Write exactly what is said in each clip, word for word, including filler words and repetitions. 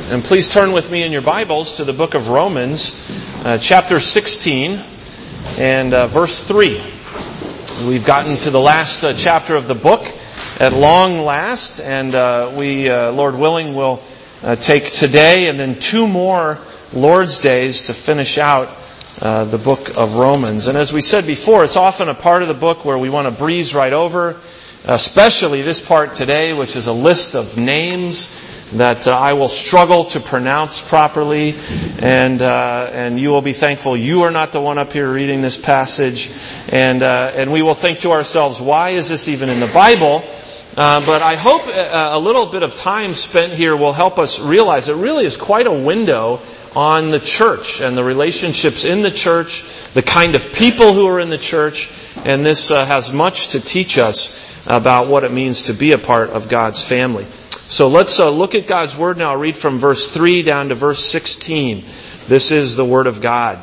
And please turn with me in your Bibles to the book of Romans, uh, chapter sixteen, and uh, verse three. We've gotten to the last uh, chapter of the book at long last, and uh, we, uh, Lord willing, will uh, take today and then two more Lord's Days to finish out uh, the book of Romans. And as we said before, it's often a part of the book where we want to breeze right over, especially this part today, which is a list of names that uh, I will struggle to pronounce properly, and uh, and you will be thankful you are not the one up here reading this passage, and uh, and we will think to ourselves, why is this even in the Bible? Uh, but I hope a, a little bit of time spent here will help us realize it really is quite a window on the church and the relationships in the church, the kind of people who are in the church, and this uh, has much to teach us about what it means to be a part of God's family. So let's uh, look at God's Word now. I'll read from verse three down to verse sixteen. This is the Word of God.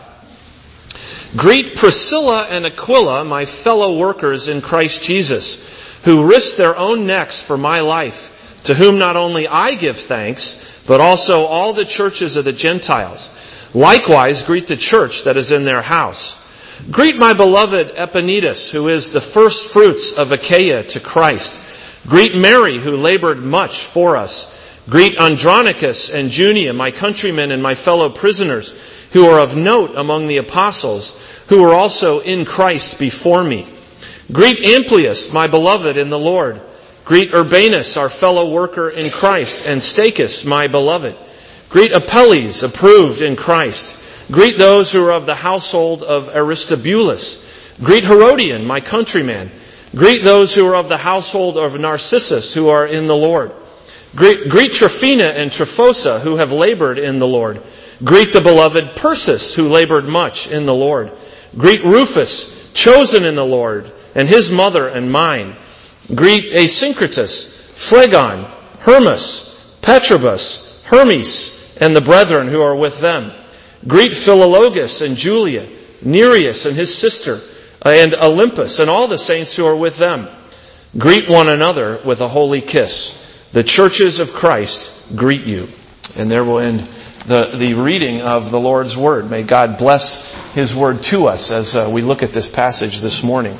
Greet Priscilla and Aquila, my fellow workers in Christ Jesus, who risked their own necks for my life, to whom not only I give thanks, but also all the churches of the Gentiles. Likewise, greet the church that is in their house. Greet my beloved Epaenetus, who is the first fruits of Achaia to Christ. Greet Mary, who labored much for us. Greet Andronicus and Junia, my countrymen and my fellow prisoners, who are of note among the apostles, who are also in Christ before me. Greet Amplias, my beloved in the Lord. Greet Urbanus, our fellow worker in Christ, and Stachys, my beloved. Greet Apelles, approved in Christ. Greet those who are of the household of Aristobulus. Greet Herodian, my countryman. Greet those who are of the household of Narcissus, who are in the Lord. Greet, greet Tryphena and Tryphosa, who have labored in the Lord. Greet the beloved Persis, who labored much in the Lord. Greet Rufus, chosen in the Lord, and his mother and mine. Greet Asyncritus, Phlegon, Hermas, Patrobus, Hermes, and the brethren who are with them. Greet Philologus and Julia, Nereus and his sister, and Olympus, and all the saints who are with them. Greet one another with a holy kiss. The churches of Christ greet you. And there will end the, the reading of the Lord's Word. May God bless His Word to us as uh, we look at this passage this morning.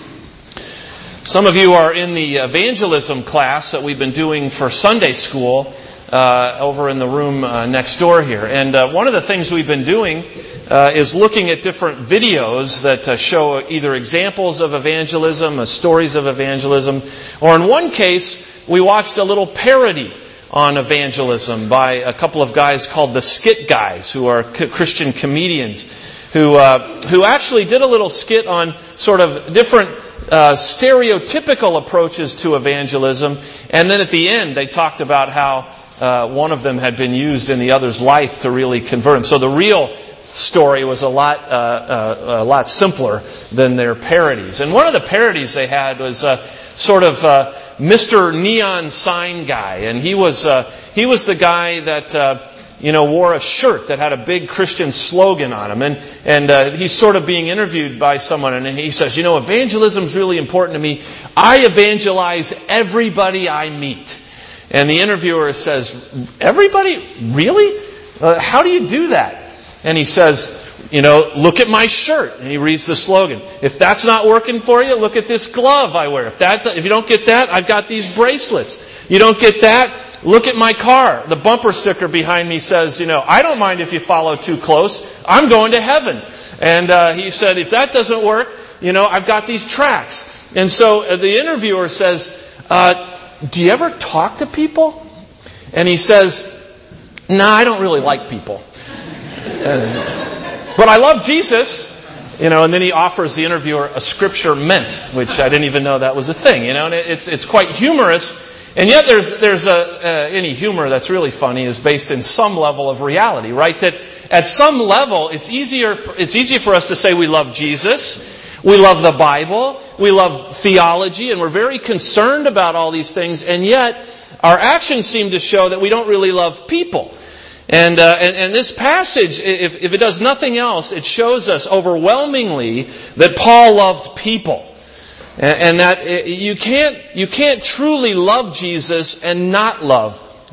Some of you are in the evangelism class that we've been doing for Sunday school uh, over in the room uh, next door here. And uh, one of the things we've been doing Uh, is looking at different videos that uh, show either examples of evangelism, uh, stories of evangelism, or in one case, we watched a little parody on evangelism by a couple of guys called the Skit Guys, who are c- Christian comedians, who uh, who actually did a little skit on sort of different uh, stereotypical approaches to evangelism, and then at the end, they talked about how uh, one of them had been used in the other's life to really convert him. So the real story was a lot uh, uh, a lot simpler than their parodies. And one of the parodies they had was uh, sort of uh, Mister Neon Sign Guy, and he was uh, he was the guy that uh, you know wore a shirt that had a big Christian slogan on him, and and uh, he's sort of being interviewed by someone, and he says, you know, evangelism's really important to me. I evangelize everybody I meet. And the interviewer says, everybody? Really? Uh, how do you do that? And he says, you know, look at my shirt. And he reads the slogan. If that's not working for you, look at this glove I wear. If that, if you don't get that, I've got these bracelets. You don't get that, look at my car. The bumper sticker behind me says, you know, I don't mind if you follow too close. I'm going to heaven. And uh, he said, if that doesn't work, you know, I've got these tracks. And so uh, the interviewer says, uh, do you ever talk to people? And he says, no, nah, I don't really like people. Uh, but I love Jesus, you know, and then he offers the interviewer a scripture mint, which I didn't even know that was a thing, you know, and it's it's quite humorous, and yet there's there's a uh, any humor that's really funny is based in some level of reality, right? That at some level it's easier it's easy for us to say we love Jesus, we love the Bible, we love theology, and we're very concerned about all these things, and yet our actions seem to show that we don't really love people. And, uh, and, and this passage, if, if it does nothing else, it shows us overwhelmingly that Paul loved people. And, and that you can't, you can't truly love Jesus and not love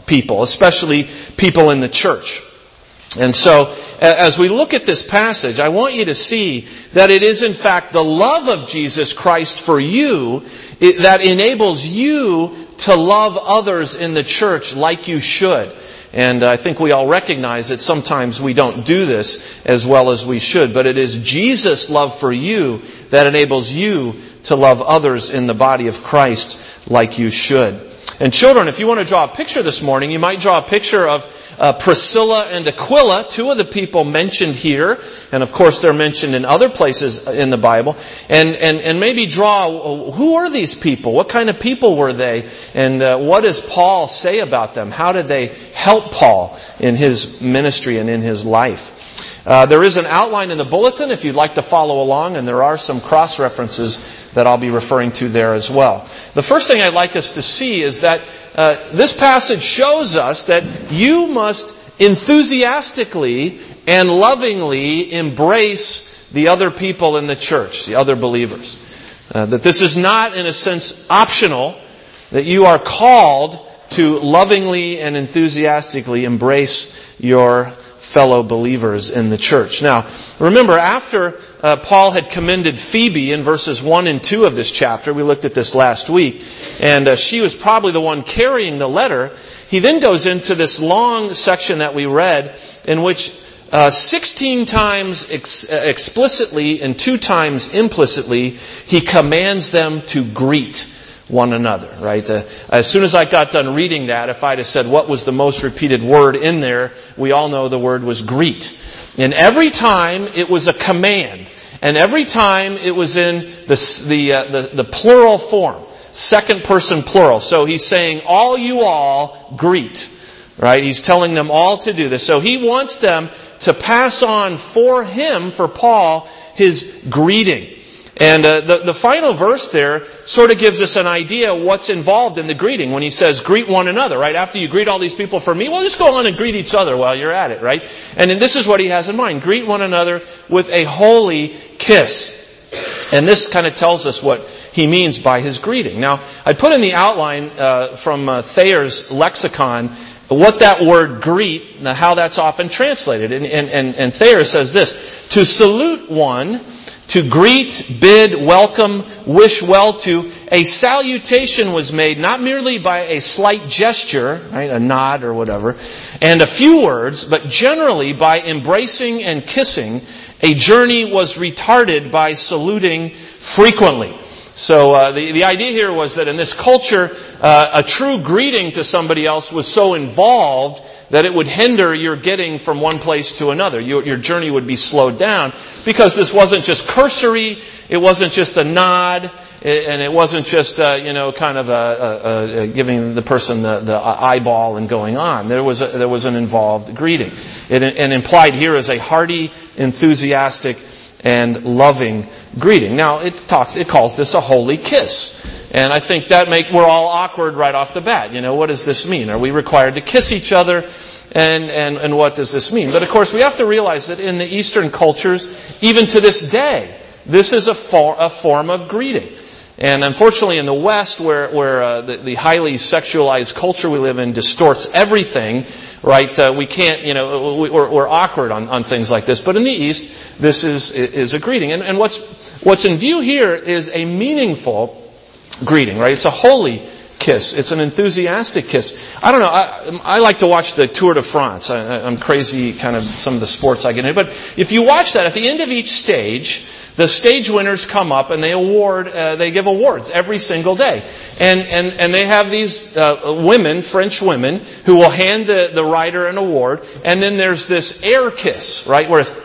people, especially people in the church. And so, as we look at this passage, I want you to see that it is in fact the love of Jesus Christ for you that enables you to love others in the church like you should. And I think we all recognize that sometimes we don't do this as well as we should. But it is Jesus' love for you that enables you to love others in the body of Christ like you should. And children, if you want to draw a picture this morning, you might draw a picture of uh, Priscilla and Aquila, two of the people mentioned here. And of course they're mentioned in other places in the Bible. And and, and maybe draw, who are these people? What kind of people were they? And uh, what does Paul say about them? How did they help Paul in his ministry and in his life? Uh, there is an outline in the bulletin if you'd like to follow along, and there are some cross-references that I'll be referring to there as well. The first thing I'd like us to see is that uh, this passage shows us that you must enthusiastically and lovingly embrace the other people in the church, the other believers. Uh, that this is not, in a sense, optional, that you are called to lovingly and enthusiastically embrace your fellow believers in the church. Now, remember, after uh, Paul had commended Phoebe in verses one and two of this chapter, we looked at this last week, and uh, she was probably the one carrying the letter, he then goes into this long section that we read in which uh, sixteen times ex- explicitly and two times implicitly he commands them to greet one another, right? Uh, as soon as I got done reading that, if I'd have said what was the most repeated word in there, we all know the word was greet. And every time it was a command, and every time it was in the the uh, the, the plural form, second person plural. So he's saying, all you all greet, right? He's telling them all to do this. So he wants them to pass on for him, for Paul, his greeting. And uh, the, the final verse there sort of gives us an idea of what's involved in the greeting when he says, greet one another, right? After you greet all these people for me, well, just go on and greet each other while you're at it, right? And then this is what he has in mind. Greet one another with a holy kiss. And this kind of tells us what he means by his greeting. Now, I put in the outline uh, from uh, Thayer's lexicon what that word greet, now how that's often translated. And, and, and, and Thayer says this, to salute one, to greet, bid, welcome, wish well to, a salutation was made not merely by a slight gesture, right, a nod or whatever, and a few words, but generally by embracing and kissing. A journey was retarded by saluting frequently. So uh, the, the idea here was that in this culture, uh, a true greeting to somebody else was so involved that it would hinder your getting from one place to another. Your, your journey would be slowed down because this wasn't just cursory, it wasn't just a nod, and it wasn't just, uh, you know, kind of a, a, a giving the person the, the eyeball and going on. There was a, there was an involved greeting. It, and implied here is a hearty, enthusiastic, and loving greeting. Now, it talks, it calls this a holy kiss. And I think that make, we're all awkward right off the bat. You know, what does this mean? Are we required to kiss each other? And, and, and what does this mean? But of course, we have to realize that in the Eastern cultures, even to this day, this is a, for, a form of greeting. And unfortunately in the West, where, where uh, the, the highly sexualized culture we live in distorts everything, right, uh, we can't, you know, we, we're, we're awkward on, on things like this. But in the East, this is, is a greeting. And, and what's, what's in view here is a meaningful greeting, right? It's a holy kiss. It's an enthusiastic kiss. I don't know, I, I like to watch the Tour de France. I, I'm crazy kind of some of the sports I get into. But if you watch that, at the end of each stage, the stage winners come up and they award, uh, they give awards every single day. And, and, and they have these, uh, women, French women, who will hand the, the rider an award. And then there's this air kiss, right? Where it's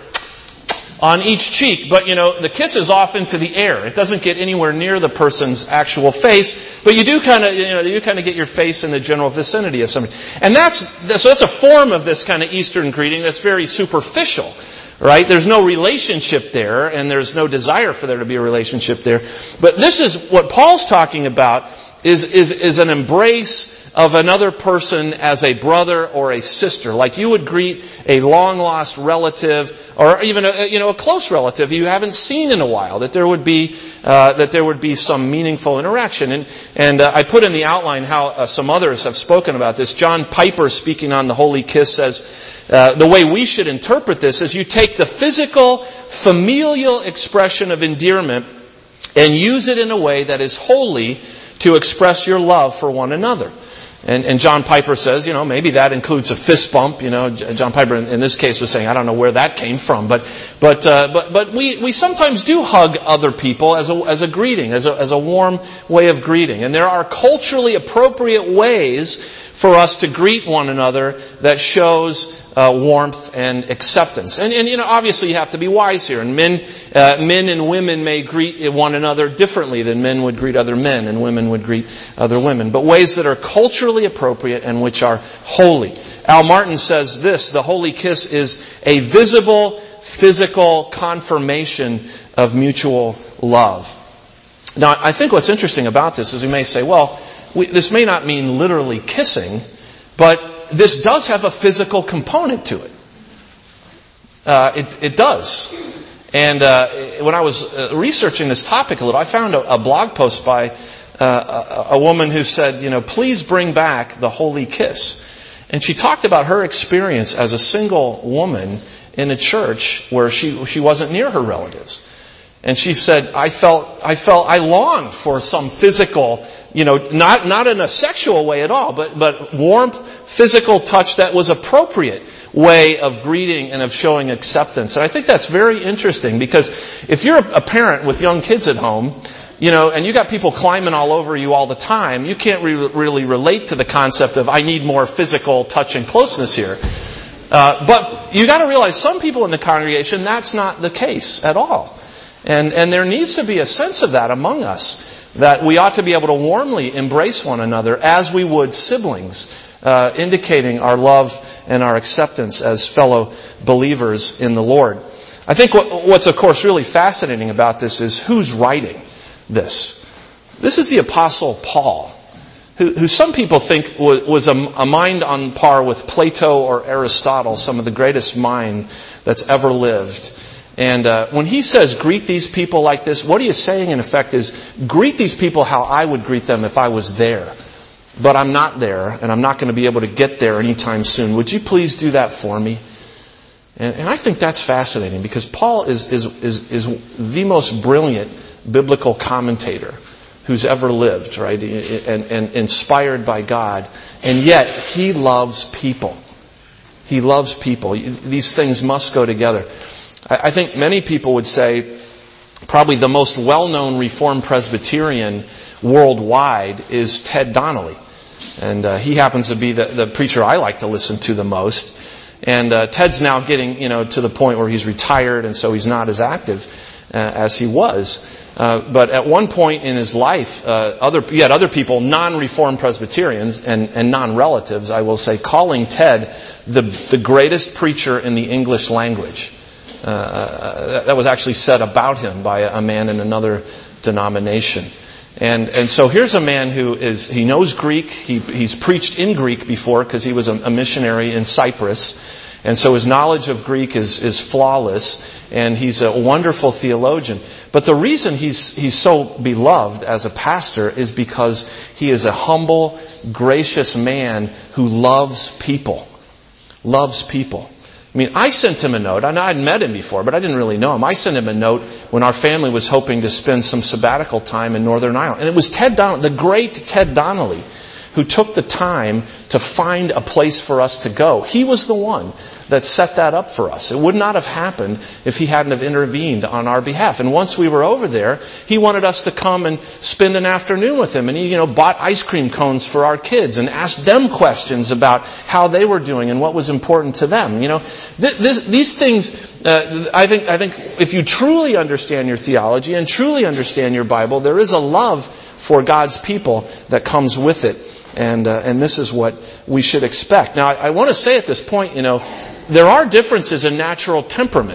on each cheek. But, you know, the kiss is off into the air. It doesn't get anywhere near the person's actual face. But you do kind of, you know, you kind of get your face in the general vicinity of somebody. And that's, so that's a form of this kind of Eastern greeting that's very superficial. Right? There's no relationship there, and there's no desire for there to be a relationship there. But this is what Paul's talking about is, is, is an embrace of another person as a brother or a sister, like you would greet a long-lost relative or even a, you know, a close relative you haven't seen in a while, that there would be uh, that there would be some meaningful interaction. And, and uh, I put in the outline how uh, some others have spoken about this. John Piper, speaking on the Holy Kiss, says, uh, the way we should interpret this is you take the physical, familial expression of endearment and use it in a way that is holy to express your love for one another. And, and John Piper says, you know, maybe that includes a fist bump. You know, John Piper in, in this case was saying, I don't know where that came from, but but uh, but but we we sometimes do hug other people as a as a greeting, as a as a warm way of greeting. And there are culturally appropriate ways for us to greet one another that shows uh, warmth and acceptance. And and you know, obviously you have to be wise here. And men uh, men and women may greet one another differently than men would greet other men and women would greet other women, but ways that are culturally appropriate and which are holy. Al Martin says this: the holy kiss is a visible, physical confirmation of mutual love. Now, I think what's interesting about this is we may say, well, we, this may not mean literally kissing, but this does have a physical component to it. Uh, it, it does. And uh, when I was uh, researching this topic a little, I found a, a blog post by uh, a, a woman who said, you know, please bring back the holy kiss. And she talked about her experience as a single woman in a church where she she wasn't near her relatives. And she said, I felt, I felt, I longed for some physical, you know, not, not in a sexual way at all, but, but warmth, physical touch that was appropriate way of greeting and of showing acceptance. And I think that's very interesting, because if you're a parent with young kids at home, you know, and you got people climbing all over you all the time, you can't re- really relate to the concept of, I need more physical touch and closeness here. Uh, but you got to realize some people in the congregation, that's not the case at all. And, and there needs to be a sense of that among us, that we ought to be able to warmly embrace one another as we would siblings, uh, indicating our love and our acceptance as fellow believers in the Lord. I think what, what's of course really fascinating about this is who's writing this. This is the Apostle Paul, who, who some people think was, was a, a mind on par with Plato or Aristotle, some of the greatest mind that's ever lived. And uh, when he says, greet these people like this, what he is saying in effect is, greet these people how I would greet them if I was there. But I'm not there, and I'm not going to be able to get there anytime soon. Would you please do that for me? And, and I think that's fascinating, because Paul is, is, is, is the most brilliant biblical commentator who's ever lived, right? And, and inspired by God. And yet, he loves people. He loves people. These things must go together. I think many people would say probably the most well-known Reformed Presbyterian worldwide is Ted Donnelly. And uh, he happens to be the, the preacher I like to listen to the most. And uh, Ted's now getting, you know, to the point where he's retired, and so he's not as active uh, as he was. Uh, but at one point in his life, uh, other, you had other people, non-Reformed Presbyterians and, and non-relatives, I will say, calling Ted the, the greatest preacher in the English language. Uh, that was actually said about him by a man in another denomination. And and so here's a man who is, he knows Greek. He he's preached in Greek before because he was a, a missionary in Cyprus. And so his knowledge of Greek is is flawless, and he's a wonderful theologian. But the reason he's he's so beloved as a pastor is because he is a humble, gracious man who loves people. Loves people. I mean, I sent him a note. I know I'd met him before, but I didn't really know him. I sent him a note when our family was hoping to spend some sabbatical time in Northern Ireland. And it was Ted Donnelly, the great Ted Donnelly, who took the time to find a place for us to go. He was the one that set that up for us. It would not have happened if he hadn't have intervened on our behalf. And once we were over there, he wanted us to come and spend an afternoon with him. And he, you know, bought ice cream cones for our kids and asked them questions about how they were doing and what was important to them. You know, th- this, these things, uh, I think, I think if you truly understand your theology and truly understand your Bible, there is a love for God's people that comes with it. And uh, and this is what we should expect. Now, I, I want to say at this point, you know, there are differences in natural temperament.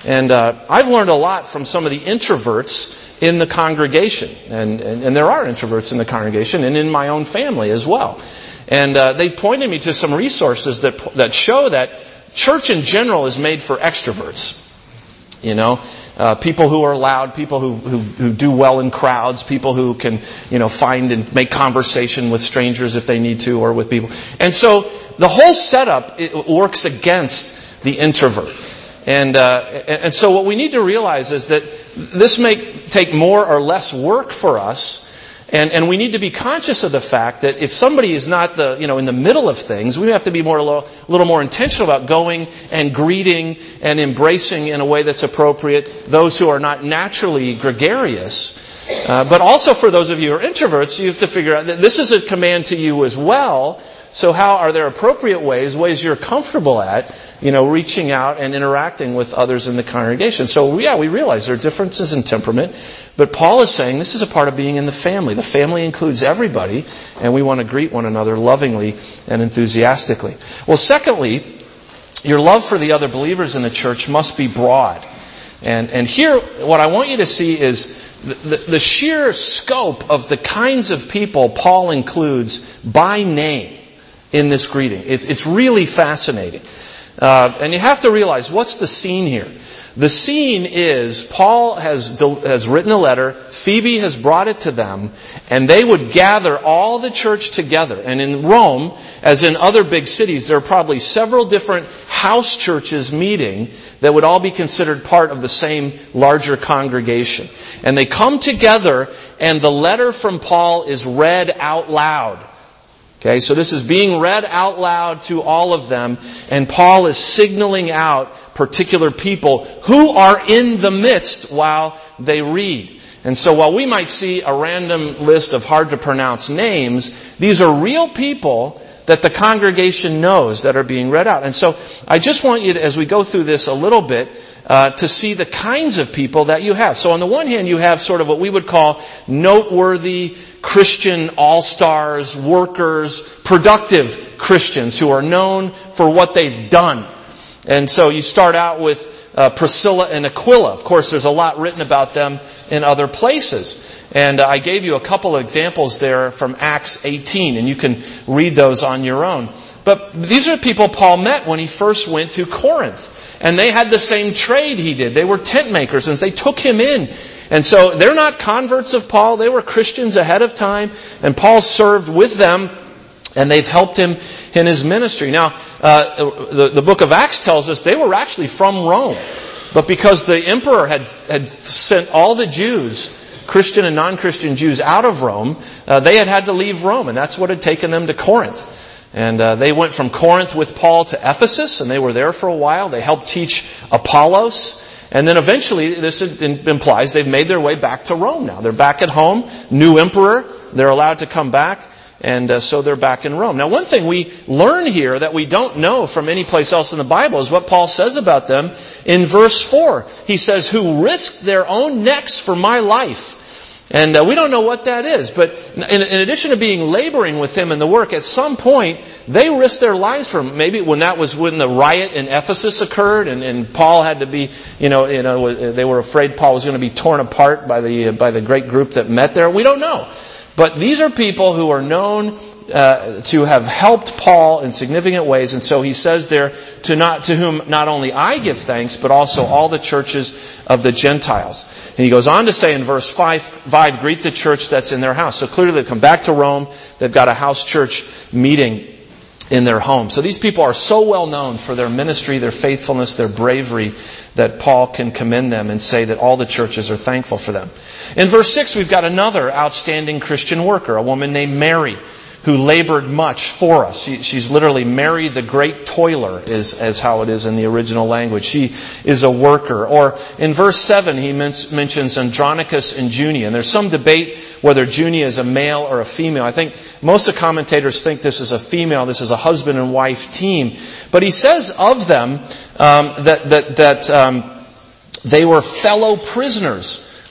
And uh, I've learned a lot from some of the introverts in the congregation. And, and, and there are introverts in the congregation and in my own family as well. And uh, they pointed me to some resources that that show that church in general is made for extroverts. You know, uh, people who are loud, people who, who who do well in crowds, people who can, you know, find and make conversation with strangers if they need to, or with people. And so the whole setup, it works against the introvert. And uh, and so what we need to realize is that this may take more or less work for us. And, and we need to be conscious of the fact that if somebody is not the, you know, in the middle of things, we have to be more, a little, a little more intentional about going and greeting and embracing in a way that's appropriate those who are not naturally gregarious. Uh, but also for those of you who are introverts, you have to figure out that this is a command to you as well. So how are there appropriate ways, ways you're comfortable at, you know, reaching out and interacting with others in the congregation? So yeah, we realize there are differences in temperament, but Paul is saying this is a part of being in the family. The family includes everybody, and we want to greet one another lovingly and enthusiastically. Well, secondly, your love for the other believers in the church must be broad. And, and here, what I want you to see is the, the, the sheer scope of the kinds of people Paul includes by name in this greeting. It's, it's really fascinating. Uh, and you have to realize, what's the scene here? The scene is Paul has has written a letter, Phoebe has brought it to them, and they would gather all the church together. And in Rome, as in other big cities, there are probably several different house churches meeting that would all be considered part of the same larger congregation. And they come together, and the letter from Paul is read out loud. Okay, so this is being read out loud to all of them, and Paul is signaling out particular people who are in the midst while they read. And so while we might see a random list of hard to pronounce names, these are real people that the congregation knows that are being read out. And so I just want you to, as we go through this a little bit, uh, to see the kinds of people that you have. So on the one hand, you have sort of what we would call noteworthy Christian all-stars, workers, productive Christians who are known for what they've done. And so you start out with uh, Priscilla and Aquila. Of course, there's a lot written about them in other places. And uh, I gave you a couple of examples there from Acts eighteen, and you can read those on your own. But these are people Paul met when he first went to Corinth. And they had the same trade he did. They were tent makers, and they took him in. And so they're not converts of Paul. They were Christians ahead of time. And Paul served with them, and they've helped him in his ministry. Now, uh, the, the book of Acts tells us they were actually from Rome. But because the emperor had, had sent all the Jews, Christian and non-Christian Jews, out of Rome, uh, they had had to leave Rome. And that's what had taken them to Corinth. And uh, they went from Corinth with Paul to Ephesus, and they were there for a while. They helped teach Apollos. And then eventually, this implies they've made their way back to Rome now. They're back at home, new emperor. They're allowed to come back, and uh, so they're back in Rome. Now, one thing we learn here that we don't know from any place else in the Bible is what Paul says about them in verse four. He says, who risked their own necks for my life. And uh, we don't know what that is. But in, in addition to being laboring with him in the work, at some point, they risked their lives for him. Maybe when that was when the riot in Ephesus occurred, and, and Paul had to be, you know, you know, they were afraid Paul was going to be torn apart by the, by the great group that met there. We don't know. But these are people who are known uh, to have helped Paul in significant ways, and so he says there, to not to whom not only I give thanks, but also all the churches of the Gentiles. And he goes on to say in verse five, five, greet the church that's in their house. So clearly they've come back to Rome. They've got a house church meeting in their home. So these people are so well known for their ministry, their faithfulness, their bravery, that Paul can commend them and say that all the churches are thankful for them. In verse six, we've got another outstanding Christian worker, a woman named Mary, who labored much for us. She, she's literally Mary the Great Toiler, is as how it is in the original language. She is a worker. Or in verse seven, he men- mentions Andronicus and Junia. And there's some debate whether Junia is a male or a female. I think most of the commentators think this is a female. This is a husband and wife team. But he says of them um, that that that um, they were fellow prisoners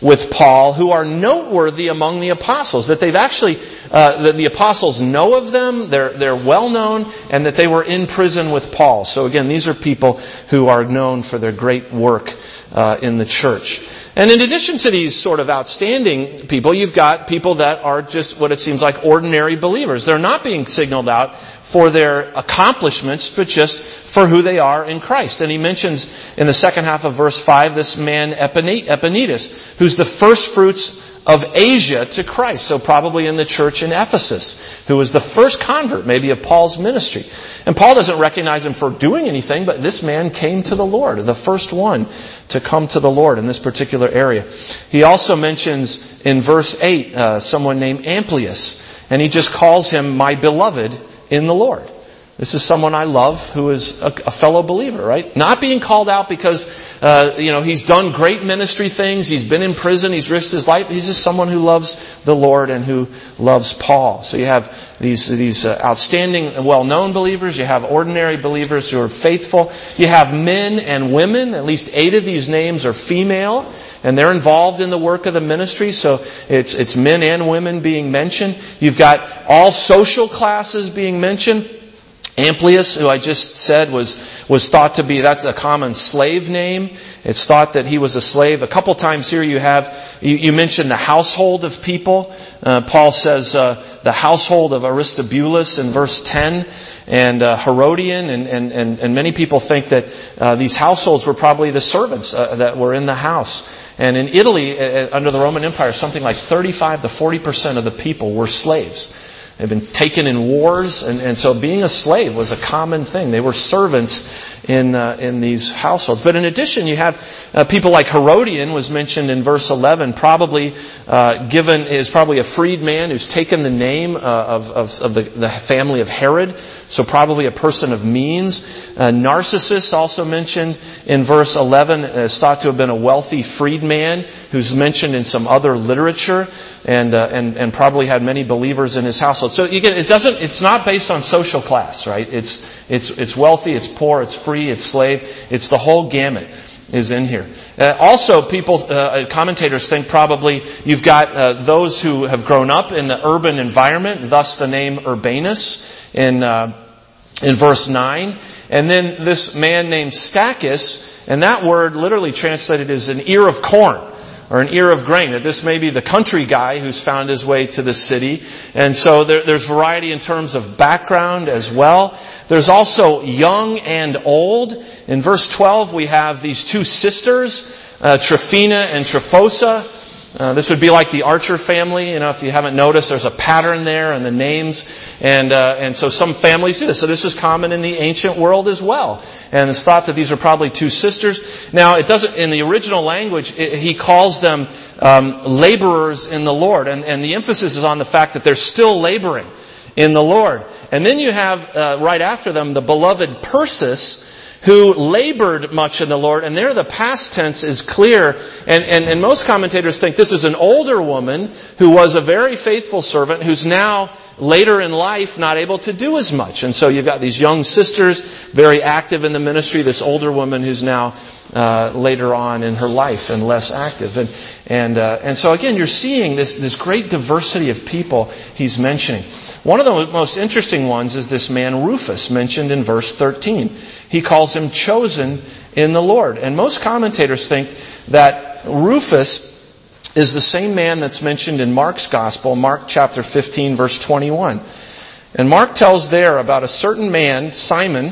with Paul who are noteworthy among the apostles. That they've actually, uh, that the apostles know of them, they're, they're well known, and that they were in prison with Paul. So again, these are people who are known for their great work uh, in the church. And in addition to these sort of outstanding people, you've got people that are just what it seems like ordinary believers. They're not being signaled out for their accomplishments, but just for who they are in Christ. And he mentions in the second half of verse five this man Epaenetus, who's the first fruits of Asia to Christ. So probably in the church in Ephesus, who was the first convert maybe of Paul's ministry. And Paul doesn't recognize him for doing anything, but this man came to the Lord, the first one to come to the Lord in this particular area. He also mentions in verse eight uh, someone named Amplias, and he just calls him my beloved in the Lord. This is someone I love who is a, a fellow believer, right? Not being called out because, uh, you know, he's done great ministry things, he's been in prison, he's risked his life. He's just someone who loves the Lord and who loves Paul. So you have these, these uh, outstanding, well-known believers, you have ordinary believers who are faithful, you have men and women, at least eight of these names are female, and they're involved in the work of the ministry, so it's, it's men and women being mentioned. You've got all social classes being mentioned. Amplias, who I just said was, was thought to be, that's a common slave name. It's thought that he was a slave. A couple times here you have, you, you mentioned the household of people. Uh, Paul says, uh, the household of Aristobulus in verse ten, and, uh, Herodian, and, and, and, and many people think that, uh, these households were probably the servants, uh, that were in the house. And in Italy, uh, under the Roman Empire, something like thirty-five to forty percent of the people were slaves. They've been taken in wars, and, and so being a slave was a common thing. They were servants in uh, in these households. But in addition, you have uh, people like Herodian was mentioned in verse eleven. Probably uh, given is probably a freedman who's taken the name uh, of of, of the, the family of Herod. So probably a person of means. Uh, Narcissus, also mentioned in verse eleven, is thought to have been a wealthy freedman who's mentioned in some other literature, and uh, and and probably had many believers in his household. So you get, it doesn't, it's not based on social class, right? It's, it's, it's wealthy, it's poor, it's free, it's slave. It's the whole gamut is in here. Uh, also, people, uh, commentators think probably you've got uh, those who have grown up in the urban environment, thus the name Urbanus in, uh, in verse nine. And then this man named Stachys, and that word literally translated as an ear of corn, or an ear of grain, that this may be the country guy who's found his way to the city. And so there, there's variety in terms of background as well. There's also young and old. In verse twelve, we have these two sisters, uh, Tryphena and Tryphosa. Uh, this would be like the Archer family. You know, if you haven't noticed, there's a pattern there in the names. And, uh, and so some families do this. So this is common in the ancient world as well. And it's thought that these are probably two sisters. Now, it doesn't, in the original language, it, he calls them, um, laborers in the Lord. And, and the emphasis is on the fact that they're still laboring in the Lord. And then you have, uh, right after them, the beloved Persis, who labored much in the Lord, and there the past tense is clear, and, and, and most commentators think this is an older woman who was a very faithful servant who's now later in life not able to do as much. And so you've got these young sisters, very active in the ministry, this older woman who's now uh, later on in her life and less active. And and uh, and so again, you're seeing this, this great diversity of people he's mentioning. One of the most interesting ones is this man Rufus, mentioned in verse thirteen. He calls him chosen in the Lord. And most commentators think that Rufus is the same man that's mentioned in Mark's Gospel, Mark chapter fifteen, verse twenty-one. And Mark tells there about a certain man, Simon,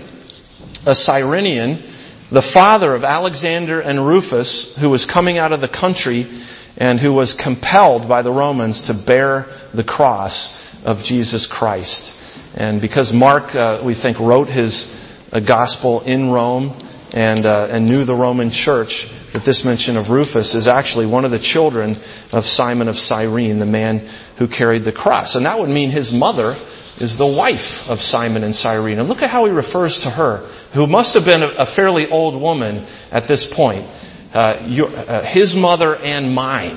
a Cyrenian, the father of Alexander and Rufus, who was coming out of the country and who was compelled by the Romans to bear the cross of Jesus Christ. And because Mark, uh, we think, wrote his uh, gospel in Rome and uh, and knew the Roman church, that this mention of Rufus is actually one of the children of Simon of Cyrene, the man who carried the cross. And that would mean his mother is the wife of Simon and Cyrene. And look at how he refers to her, who must have been a fairly old woman at this point. Uh, your, uh, his mother and mine.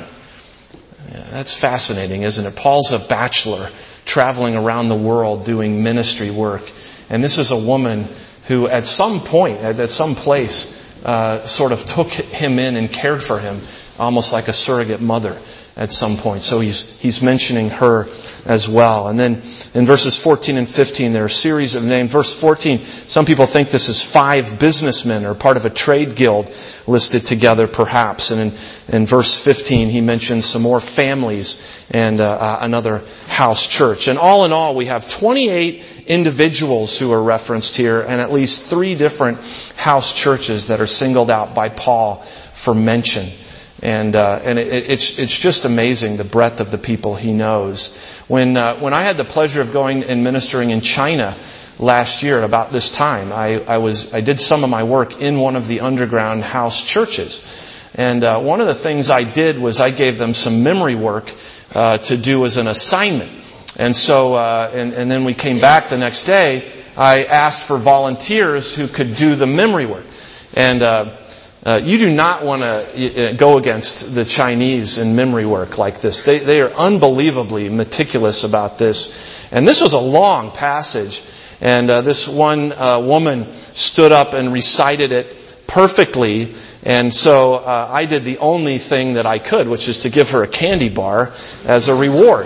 Yeah, that's fascinating, isn't it? Paul's a bachelor traveling around the world doing ministry work. And this is a woman who at some point, at some place, uh, sort of took him in and cared for him almost like a surrogate mother at some point. So he's he's mentioning her as well. And then in verses fourteen and fifteen, there are a series of names. Verse fourteen, some people think this is five businessmen or part of a trade guild listed together perhaps. And in, in verse fifteen, he mentions some more families and uh, uh, another house church. And all in all, we have twenty-eight individuals who are referenced here and at least three different house churches that are singled out by Paul for mention. And uh, and it, it's it's just amazing the breadth of the people he knows. When uh, when I had the pleasure of going and ministering in China last year at about this time, I, I was I did some of my work in one of the underground house churches, and uh, one of the things I did was I gave them some memory work uh, to do as an assignment. And so uh, and and then we came back the next day. I asked for volunteers who could do the memory work, and. Uh, Uh, you do not want to uh, go against the Chinese in memory work like this. They, they are unbelievably meticulous about this. And this was a long passage. And uh, this one uh, woman stood up and recited it perfectly. And so uh, I did the only thing that I could, which is to give her a candy bar as a reward.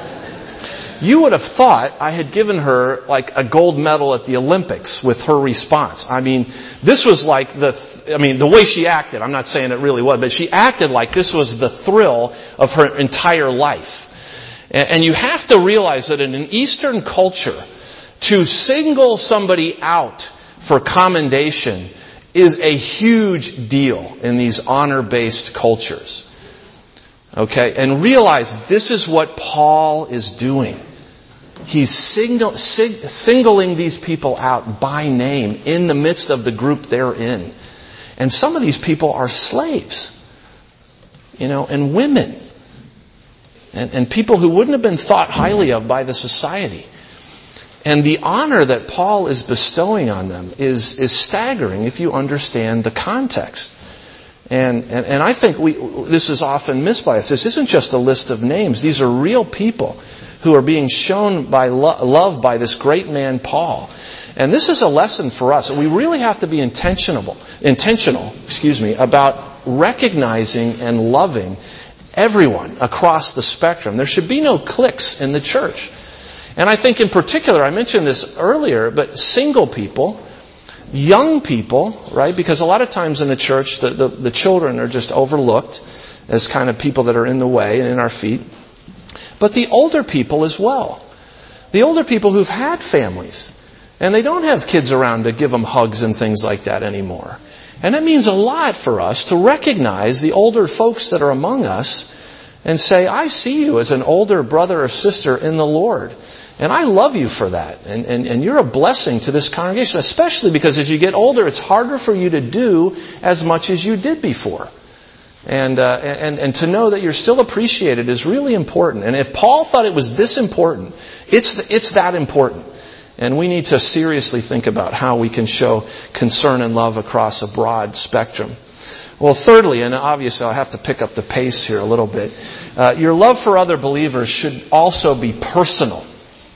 You would have thought I had given her like a gold medal at the Olympics with her response. I mean, this was like the, I mean, the way she acted, I'm not saying it really was, but she acted like this was the thrill of her entire life. And you have to realize that in an Eastern culture, to single somebody out for commendation is a huge deal in these honor-based cultures. Okay? And realize this is what Paul is doing. He's single, sing, singling these people out by name in the midst of the group they're in. And some of these people are slaves, you know, and women. And, and people who wouldn't have been thought highly of by the society. And the honor that Paul is bestowing on them is, is staggering if you understand the context. And, and, and I think we, this is often missed by us. This isn't just a list of names. These are real people who are being shown by lo- love by this great man, Paul. And this is a lesson for us. We really have to be intentional, intentional, excuse me, about recognizing and loving everyone across the spectrum. There should be no cliques in the church. And I think in particular, I mentioned this earlier, but single people, young people, right? Because a lot of times in the church, the, the, the children are just overlooked as kind of people that are in the way and in our feet. But the older people as well. The older people who've had families. And they don't have kids around to give them hugs and things like that anymore. And it means a lot for us to recognize the older folks that are among us and say, I see you as an older brother or sister in the Lord. And I love you for that. And, and, and you're a blessing to this congregation, especially because as you get older, it's harder for you to do as much as you did before. And, uh, and, and to know that you're still appreciated is really important. And if Paul thought it was this important, it's, it's that important. And we need to seriously think about how we can show concern and love across a broad spectrum. Well, thirdly, and obviously I'll have to pick up the pace here a little bit, uh, your love for other believers should also be personal.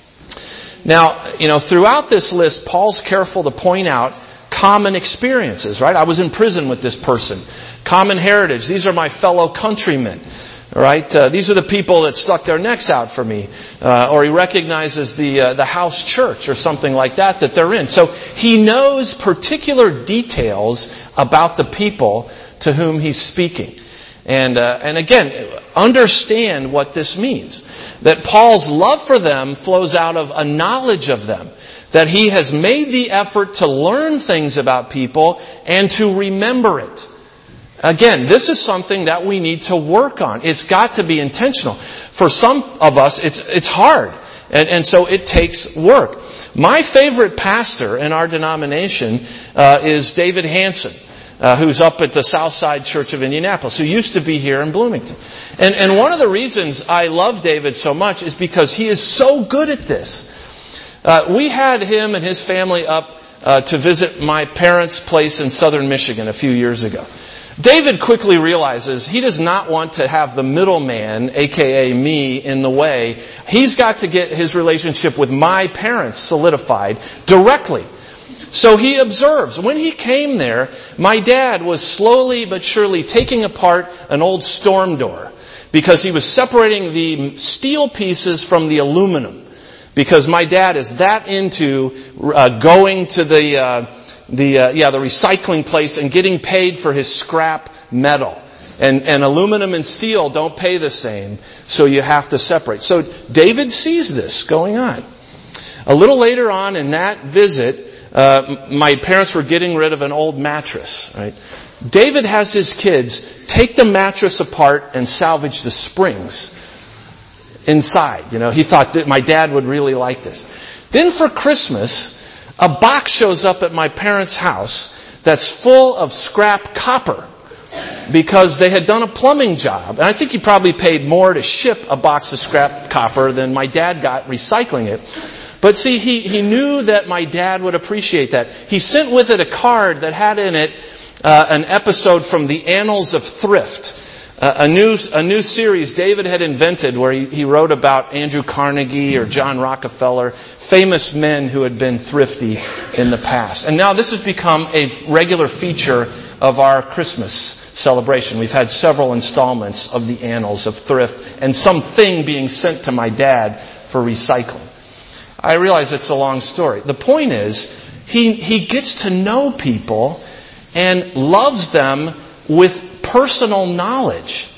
Now, you know, throughout this list, Paul's careful to point out common experiences, right? I was in prison with this person. Common heritage. These are my fellow countrymen, right? Uh, these are the people that stuck their necks out for me. Uh, or he recognizes the uh, the house church or something like that that they're in. So he knows particular details about the people to whom he's speaking. And uh, and again, understand what this means. That Paul's love for them flows out of a knowledge of them. That he has made the effort to learn things about people and to remember it. Again, this is something that we need to work on. It's got to be intentional. For some of us, it's it's hard. And, and so it takes work. My favorite pastor in our denomination uh, is David Hansen. Uh, who's up at the Southside Church of Indianapolis, who used to be here in Bloomington. And, and one of the reasons I love David so much is because he is so good at this. Uh, we had him and his family up uh, to visit my parents' place in southern Michigan a few years ago. David quickly realizes he does not want to have the middleman, aka me, in the way. He's got to get his relationship with my parents solidified directly. So he observes. When he came there, my dad was slowly but surely taking apart an old storm door because he was separating the steel pieces from the aluminum. Because my dad is that into uh, going to the uh, the uh, yeah the recycling place and getting paid for his scrap metal. And, and aluminum and steel don't pay the same, so you have to separate. So David sees this going on. A little later on in that visit, uh, my parents were getting rid of an old mattress, right? David has his kids take the mattress apart and salvage the springs inside. You know, he thought that my dad would really like this. Then for Christmas, a box shows up at my parents' house that's full of scrap copper. Because they had done a plumbing job. And I think he probably paid more to ship a box of scrap copper than my dad got recycling it. But see, he, he knew that my dad would appreciate that. He sent with it a card that had in it uh, an episode from the Annals of Thrift. Uh, a new a new series David had invented where he, he wrote about Andrew Carnegie or John Rockefeller, famous men who had been thrifty in the past. And now this has become a regular feature of our Christmas celebration. We've had several installments of the Annals of Thrift and something being sent to my dad for recycling. I realize it's a long story. The point is, he he gets to know people and loves them with personal knowledge.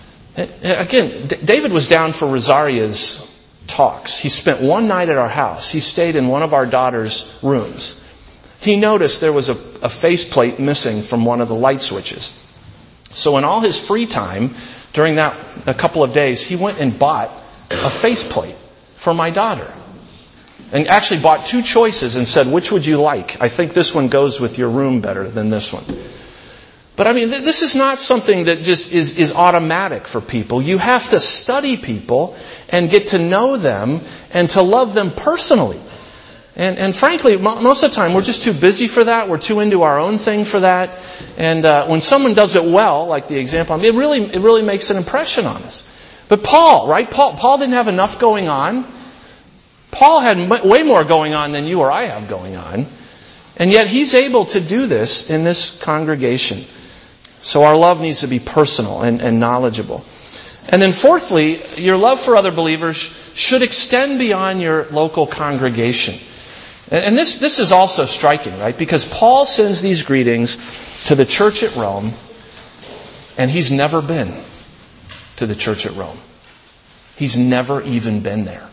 Again, David was down for Rosaria's talks. He spent one night at our house. He stayed in one of our daughter's rooms. He noticed there was a, a faceplate missing from one of the light switches. So in all his free time, during that a couple of days, he went and bought a faceplate for my daughter. And actually bought two choices and said, which would you like? I think this one goes with your room better than this one. But I mean, th- this is not something that just is, is automatic for people. You have to study people and get to know them and to love them personally. And, and frankly, most of the time, we're just too busy for that. We're too into our own thing for that. And uh, when someone does it well, like the example, I mean, it really, it really makes an impression on us. But Paul, right? Paul, Paul didn't have enough going on. Paul had m- way more going on than you or I have going on. And yet he's able to do this in this congregation. So our love needs to be personal and, and knowledgeable. And then fourthly, your love for other believers should extend beyond your local congregation. And, and this, this is also striking, right? Because Paul sends these greetings to the church at Rome, and he's never been to the church at Rome. He's never even been there.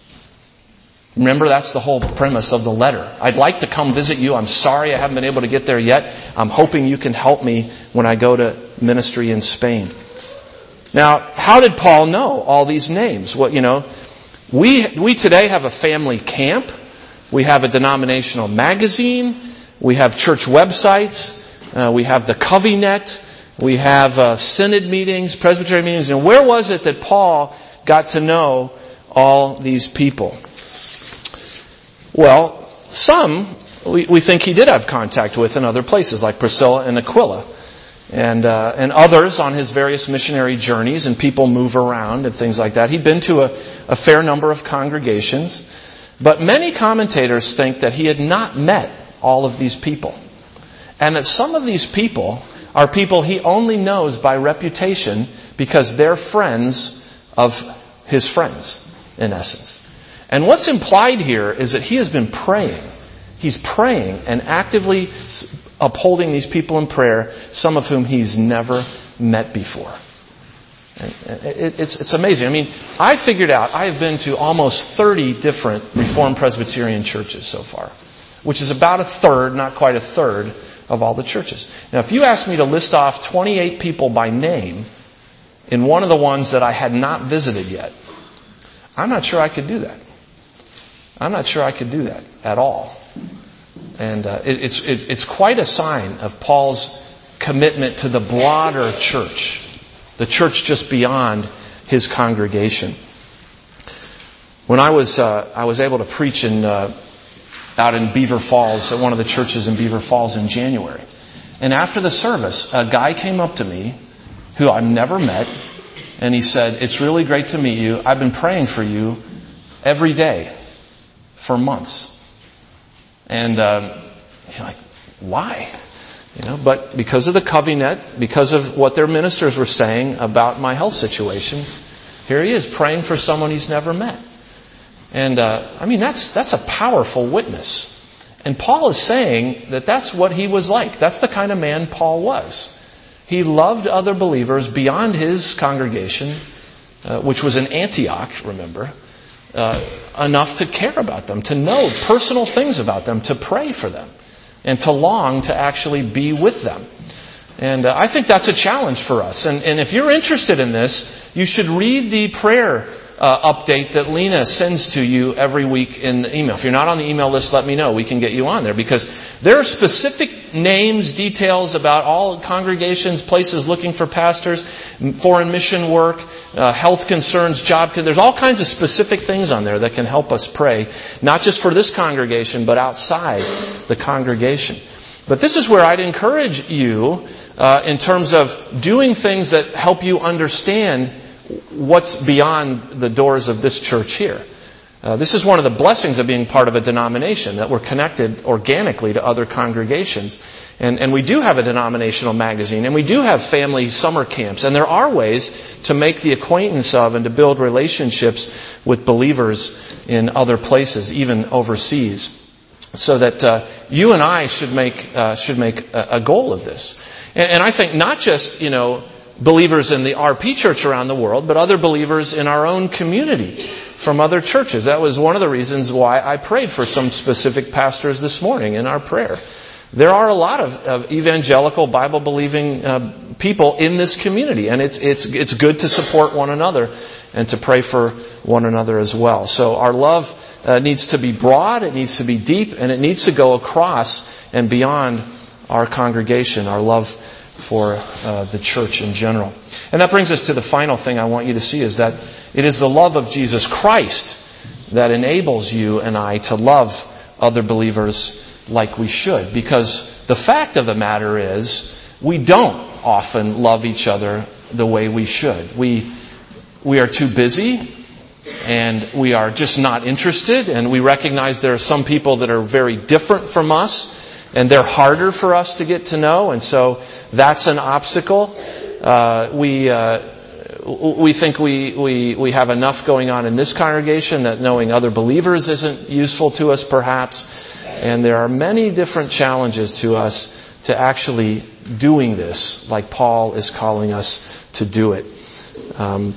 Remember, that's the whole premise of the letter. I'd like to come visit you. I'm sorry I haven't been able to get there yet. I'm hoping you can help me when I go to ministry in Spain. Now, how did Paul know all these names? Well, you know, we we today have a family camp. We have a denominational magazine. We have church websites. Uh, we have the Covenant. We have uh, synod meetings, presbytery meetings. And where was it that Paul got to know all these people? Well, some we, we think he did have contact with in other places, like Priscilla and Aquila, and uh, and others on his various missionary journeys. And people move around and things like that. He'd been to a, a fair number of congregations, but many commentators think that he had not met all of these people, and that some of these people are people he only knows by reputation because they're friends of his friends, in essence. And what's implied here is that he has been praying. He's praying and actively upholding these people in prayer, some of whom he's never met before. It's, it's amazing. I mean, I figured out I have been to almost thirty different Reformed Presbyterian churches so far, which is about a third, not quite a third, of all the churches. Now, if you asked me to list off twenty-eight people by name in one of the ones that I had not visited yet, I'm not sure I could do that. I'm not sure I could do that at all. And uh, it, it's, it's it's quite a sign of Paul's commitment to the broader church, the church just beyond his congregation. When I was uh, I was able to preach in uh, out in Beaver Falls at one of the churches in Beaver Falls in January, and after the service, a guy came up to me who I've never met, and he said, "It's really great to meet you. I've been praying for you every day for months." And uh, You're like, why? You know, but because of the covenant, because of what their ministers were saying about my health situation, here he is praying for someone he's never met. And, uh, I mean, that's, that's a powerful witness. And Paul is saying that that's what he was like. That's the kind of man Paul was. He loved other believers beyond his congregation, uh, which was in Antioch, remember, uh, enough to care about them, to know personal things about them, to pray for them, and to long to actually be with them. And uh, I think that's a challenge for us. And, and if you're interested in this, you should read the prayer uh, update that Lena sends to you every week in the email. If you're not on the email list, let me know. We can get you on there, because there are specific names, details about all congregations, places looking for pastors, foreign mission work, uh, health concerns, job concerns. There's all kinds of specific things on there that can help us pray, not just for this congregation, but outside the congregation. But this is where I'd encourage you uh, in terms of doing things that help you understand what's beyond the doors of this church here. Uh, this is one of the blessings of being part of a denomination, that we're connected organically to other congregations. And, and we do have a denominational magazine, and we do have family summer camps. And there are ways to make the acquaintance of and to build relationships with believers in other places, even overseas. So that uh, you and I should make uh, should make a, a goal of this. And, and I think not just, you know, believers in the R P church around the world, but other believers in our own community from other churches. That was one of the reasons why I prayed for some specific pastors this morning in our prayer. There are a lot of, of evangelical, Bible-believing uh, people in this community, and it's it's it's good to support one another and to pray for one another as well. So our love uh, needs to be broad, it needs to be deep, and it needs to go across and beyond our congregation, our love for uh, the church in general. And that brings us to the final thing I want you to see, is that it is the love of Jesus Christ that enables you and I to love other believers like we should. Because the fact of the matter is, we don't often love each other the way we should. We we are too busy, and we are just not interested, and we recognize there are some people that are very different from us, and they're harder for us to get to know, and so that's an obstacle. Uh, we uh, we think we, we we have enough going on in this congregation that knowing other believers isn't useful to us, perhaps. And there are many different challenges to us to actually doing this, like Paul is calling us to do it. Um,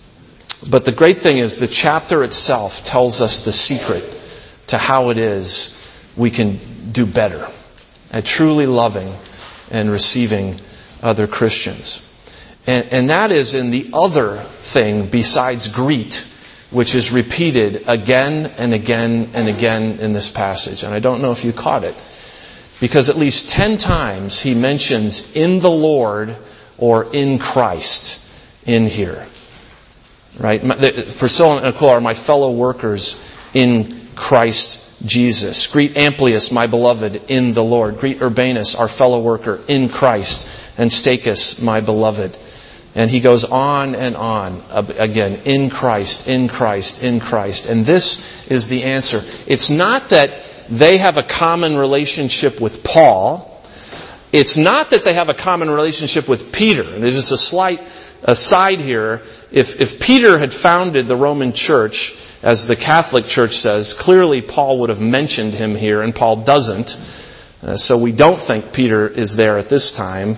but the great thing is the chapter itself tells us the secret to how it is we can do better at truly loving and receiving other Christians. And, and that is in the other thing besides greet, which is repeated again and again and again in this passage. And I don't know if you caught it, because at least ten times he mentions in the Lord or in Christ in here. Right? Priscilla and Aquila are my fellow workers in Christ Jesus. Greet Amplias, my beloved, in the Lord. Greet Urbanus, our fellow worker, in Christ. And Stachys, my beloved. And he goes on and on again, in Christ, in Christ, in Christ. And this is the answer. It's not that they have a common relationship with Paul. It's not that they have a common relationship with Peter. And there's just a slight aside here. If, if Peter had founded the Roman church, as the Catholic Church says, clearly Paul would have mentioned him here, and Paul doesn't. Uh, so we don't think Peter is there at this time.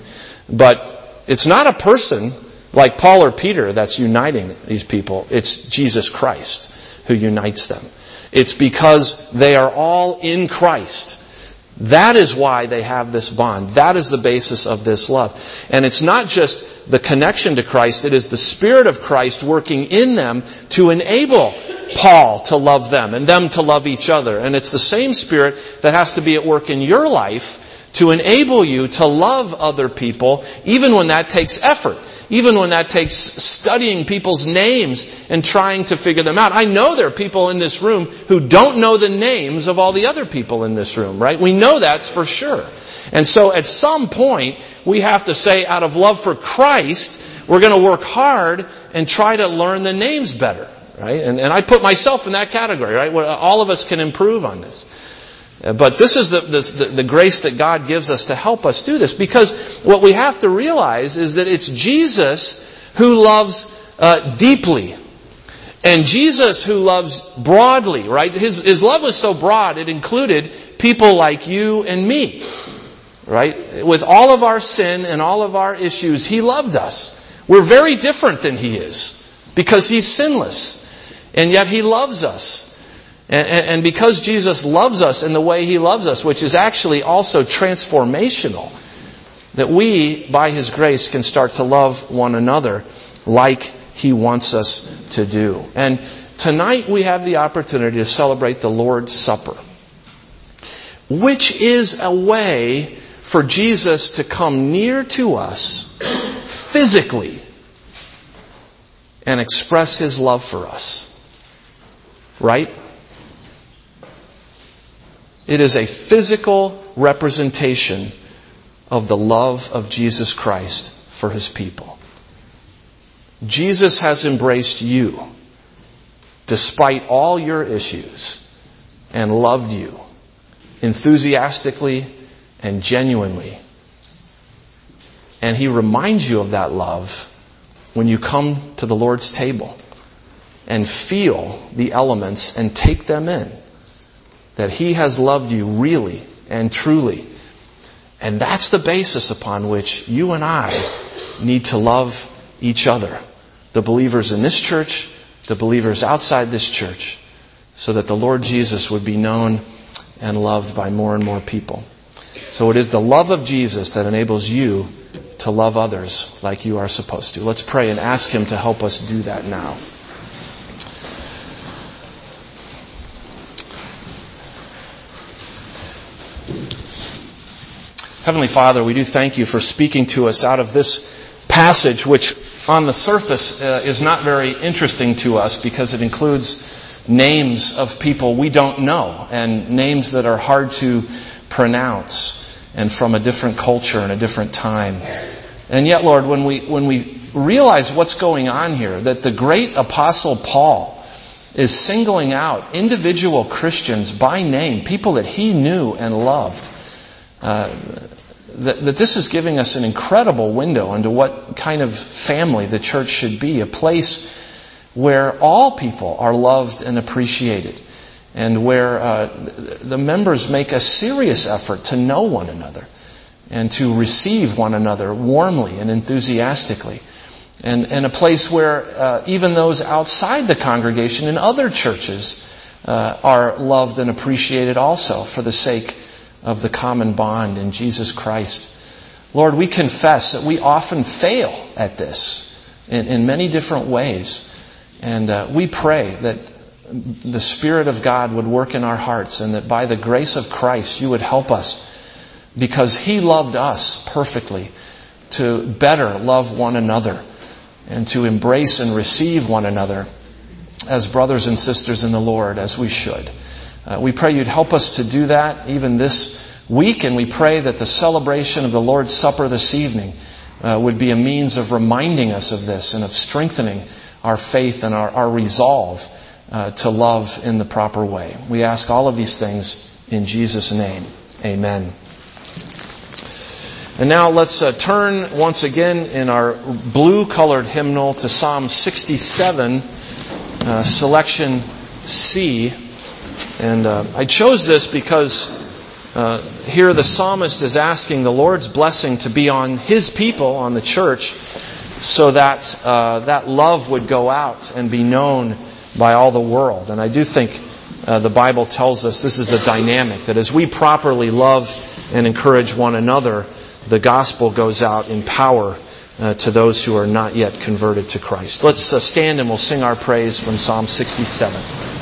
But it's not a person like Paul or Peter that's uniting these people. It's Jesus Christ who unites them. It's because they are all in Christ. That is why they have this bond. That is the basis of this love. And it's not just the connection to Christ. It is the Spirit of Christ working in them to enable Paul to love them and them to love each other. And it's the same Spirit that has to be at work in your life to enable you to love other people, even when that takes effort, even when that takes studying people's names and trying to figure them out. I know there are people in this room who don't know the names of all the other people in this room, right? We know that's for sure. And so at some point, we have to say, out of love for Christ, we're going to work hard and try to learn the names better, right? And, and I put myself in that category, right? All of us can improve on this. But this is the, this, the, the grace that God gives us to help us do this. Because what we have to realize is that it's Jesus who loves uh, deeply. And Jesus who loves broadly, right? His, his love was so broad, it included people like you and me. Right? With all of our sin and all of our issues, He loved us. We're very different than He is. Because He's sinless. And yet He loves us. And, and, and because Jesus loves us in the way He loves us, which is actually also transformational, that we, by His grace, can start to love one another like He wants us to do. And tonight we have the opportunity to celebrate the Lord's Supper, which is a way for Jesus to come near to us physically and express His love for us. Right? It is a physical representation of the love of Jesus Christ for His people. Jesus has embraced you despite all your issues and loved you enthusiastically and genuinely. And He reminds you of that love when you come to the Lord's table and feel the elements and take them in. That He has loved you really and truly. And that's the basis upon which you and I need to love each other. The believers in this church, the believers outside this church, so that the Lord Jesus would be known and loved by more and more people. So it is the love of Jesus that enables you to love others like you are supposed to. Let's pray and ask Him to help us do that now. Heavenly Father, we do thank You for speaking to us out of this passage, which on the surface uh, is not very interesting to us because it includes names of people we don't know and names that are hard to pronounce and from a different culture and a different time. And yet, Lord, when we when we realize what's going on here, that the great Apostle Paul is singling out individual Christians by name, people that he knew and loved, uh, that, that this is giving us an incredible window into what kind of family the church should be, a place where all people are loved and appreciated, and where uh, the members make a serious effort to know one another and to receive one another warmly and enthusiastically. And, and a place where uh, even those outside the congregation in other churches uh, are loved and appreciated also for the sake of the common bond in Jesus Christ. Lord, we confess that we often fail at this in, in many different ways. And uh, we pray that the Spirit of God would work in our hearts and that by the grace of Christ You would help us, because He loved us perfectly, to better love one another and to embrace and receive one another as brothers and sisters in the Lord, as we should. Uh, we pray You'd help us to do that even this week, and we pray that the celebration of the Lord's Supper this evening uh, would be a means of reminding us of this and of strengthening our faith and our, our resolve uh, to love in the proper way. We ask all of these things in Jesus' name. Amen. And now let's uh, turn once again in our blue-colored hymnal to Psalm sixty-seven, uh, selection C. And uh, I chose this because uh, here the psalmist is asking the Lord's blessing to be on His people, on the church, so that uh, that love would go out and be known by all the world. And I do think uh, the Bible tells us this is the dynamic, that as we properly love and encourage one another, the gospel goes out in power uh, to those who are not yet converted to Christ. Let's uh, stand and we'll sing our praise from Psalm sixty-seven.